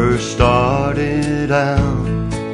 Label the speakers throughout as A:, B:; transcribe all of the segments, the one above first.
A: first started out,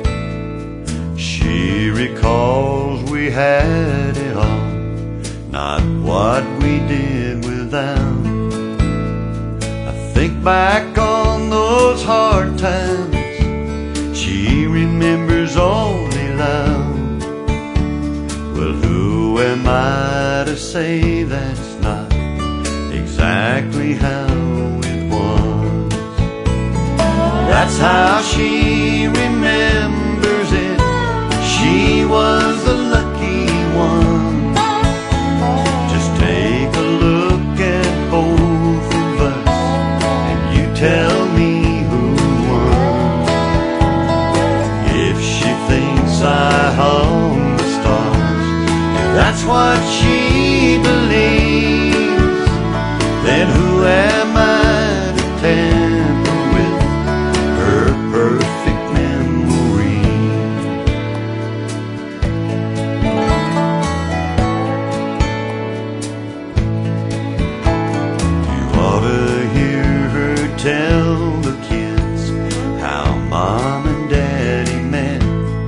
A: she recalls we had it all, not what we did without. I think back on those hard times, she remembers only loud. Well, who am I to say that's not exactly how it was? That's how she remembers it. She was the lucky one. Just take a look at both of us and you tell me who won. If she thinks I hung the stars, if that's what she believes, then who am I to tamper with her perfect memory? You ought to hear her tell the kids how Mom and Daddy met.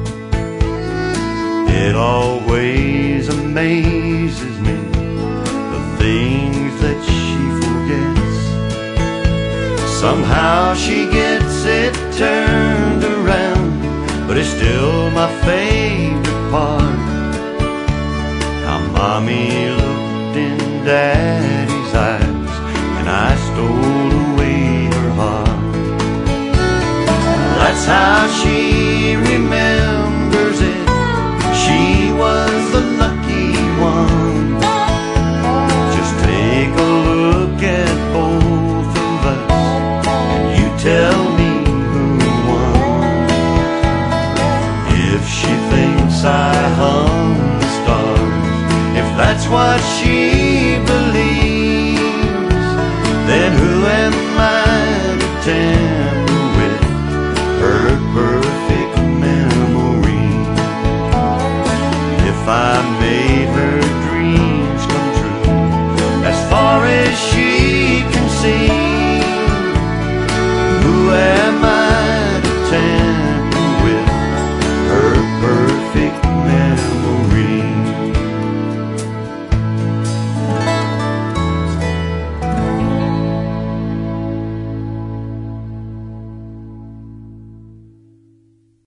A: It always amazes me, the things that she forgets. Somehow she gets it turned around, but it's still my favorite part. How Mommy looked in Daddy's eyes and I stole away her heart. That's how she remembers it. She was the lucky one. Just take a look at both of us and you tell me who won. If she thinks I hung the stars, if that's what she believes, then who am I to tamper with her